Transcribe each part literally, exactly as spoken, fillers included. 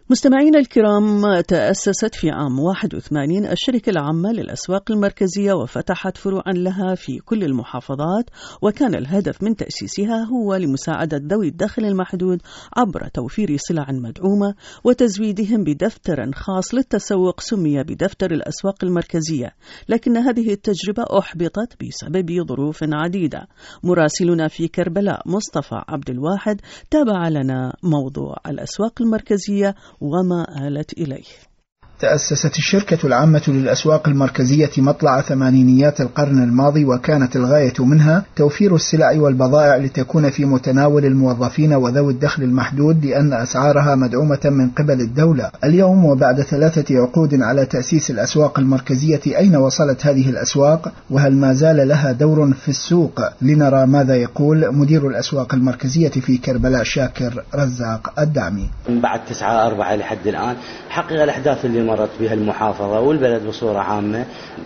مستمعينا الكرام، تأسست في عام واحد وثمانين الشركة العامة للأسواق المركزية وفتحت فروعا لها في كل المحافظات، وكان الهدف من تأسيسها هو لمساعدة ذوي الدخل المحدود عبر توفير سلع مدعومة وتزويدهم بدفتر خاص للتسوق سمي بدفتر الأسواق المركزية، لكن هذه التجربة أحبطت بسبب ظروف عديدة. مراسلنا في كربلاء مصطفى عبد الواحد تابع لنا موضوع الأسواق المركزية وما آلت إليه. تأسست الشركة العامة للأسواق المركزية مطلع ثمانينيات القرن الماضي، وكانت الغاية منها توفير السلع والبضائع لتكون في متناول الموظفين وذوي الدخل المحدود، لأن أسعارها مدعومة من قبل الدولة. اليوم وبعد ثلاثة عقود على تأسيس الأسواق المركزية، أين وصلت هذه الأسواق؟ وهل ما زال لها دور في السوق؟ لنرى ماذا يقول مدير الأسواق المركزية في كربلاء شاكر رزاق الدعمي. من بعد تسعة أربعة لحد الآن حقيقة الأحداث اللي مرت بها المحافظة والبلد بصورة عامة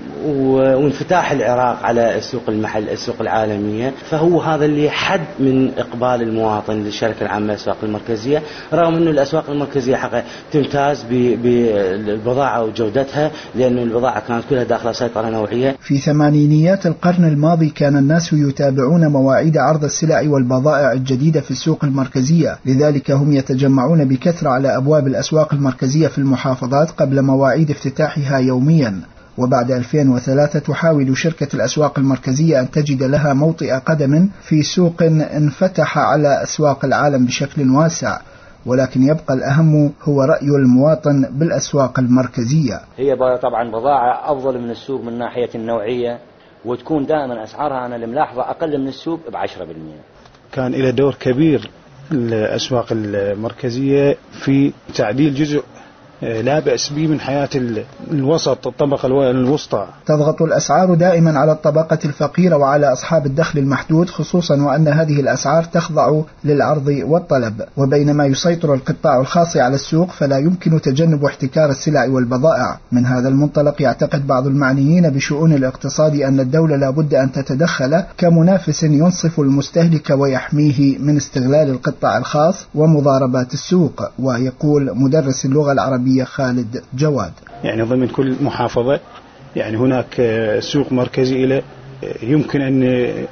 وانفتاح العراق على السوق المحل السوق العالمية، فهو هذا اللي حد من إقبال المواطن للشركة العامة للأسواق المركزية، رغم أنه الأسواق المركزية حقيقة تمتاز بالبضاعة وجودتها، لأنه البضاعة كانت كلها داخل سيطرة نوعية. في ثمانينيات القرن الماضي كان الناس يتابعون مواعيد عرض السلع والبضائع الجديدة في السوق المركزية، لذلك هم يتجمعون بكثرة على أبواب الأسواق المركزية في المحافظات قبل مواعيد افتتاحها يوميا. وبعد ألفين وثلاثة تحاول شركة الأسواق المركزية أن تجد لها موطئ قدم في سوق انفتح على أسواق العالم بشكل واسع، ولكن يبقى الأهم هو رأي المواطن بالأسواق المركزية. هي طبعا بضاعة أفضل من السوق من ناحية النوعية، وتكون دائما أسعارها أنا الملاحظة أقل من السوق بعشرة بالمئة. كان إلى دور كبير الأسواق المركزية في تعديل جزء لا بأس به من حياة الوسط الطبقة الوسطى. تضغط الأسعار دائما على الطبقة الفقيرة وعلى أصحاب الدخل المحدود، خصوصا وأن هذه الأسعار تخضع للعرض والطلب، وبينما يسيطر القطاع الخاص على السوق فلا يمكن تجنب احتكار السلع والبضائع. من هذا المنطلق يعتقد بعض المعنيين بشؤون الاقتصاد أن الدولة لا بد أن تتدخل كمنافس ينصف المستهلك ويحميه من استغلال القطاع الخاص ومضاربات السوق. ويقول مدرس اللغة العربية خالد جواد: يعني ضمن كل محافظة يعني هناك سوق مركزي إلى يمكن أن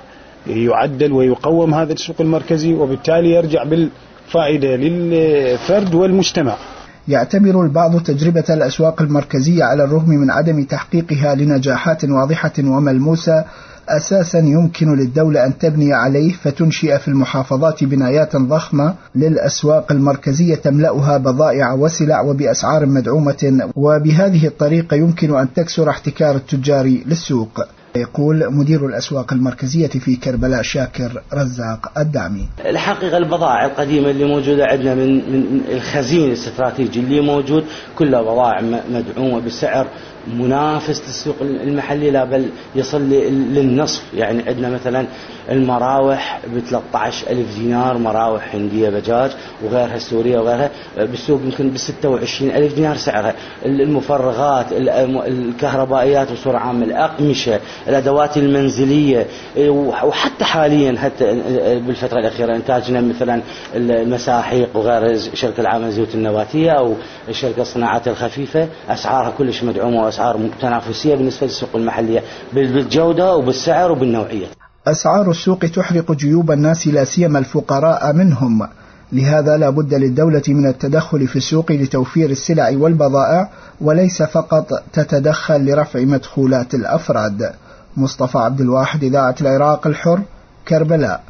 يعدل ويقوم هذا السوق المركزي، وبالتالي يرجع بالفائدة للفرد والمجتمع. يعتبر البعض تجربة الأسواق المركزية على الرغم من عدم تحقيقها لنجاحات واضحة وملموسة أساسا يمكن للدولة أن تبني عليه، فتنشئ في المحافظات بنايات ضخمة للأسواق المركزية تملأها بضائع وسلع وبأسعار مدعومة، وبهذه الطريقة يمكن أن تكسر احتكار التجار للسوق. يقول مدير الأسواق المركزية في كربلاء شاكر رزاق الدعمي: الحقيقة البضائع القديمة اللي موجودة عندنا من من الخزين الاستراتيجي اللي موجود كلها بضائع مدعومة بسعر منافس للسوق المحلي، لا بل يصل للنصف. يعني عندنا مثلا المراوح ب ثلاثة عشر ألف دينار، مراوح هندية بجاج وغيرها السورية وغيرها بالسوق يمكن ب ستة وعشرين ألف دينار سعرها. المفرغات، الكهربائيات بصورة عامة، الأقمشة، الأدوات المنزلية، وحتى حاليا حتى بالفترة الأخيرة إنتاجنا مثلا المساحيق وغيرها، الشركة العامة للزيوت النباتية أو الشركة الصناعات الخفيفة، أسعارها كلش مدعومة وأسعار تنافسية بالنسبة للسوق المحلية بالجودة وبالسعر وبالنوعية. أسعار السوق تحرق جيوب الناس لا سيما الفقراء منهم، لهذا لا بد للدولة من التدخل في السوق لتوفير السلع والبضائع، وليس فقط تتدخل لرفع مدخولات الأفراد. مصطفى عبد الواحد، إذاعة العراق الحر، كربلاء.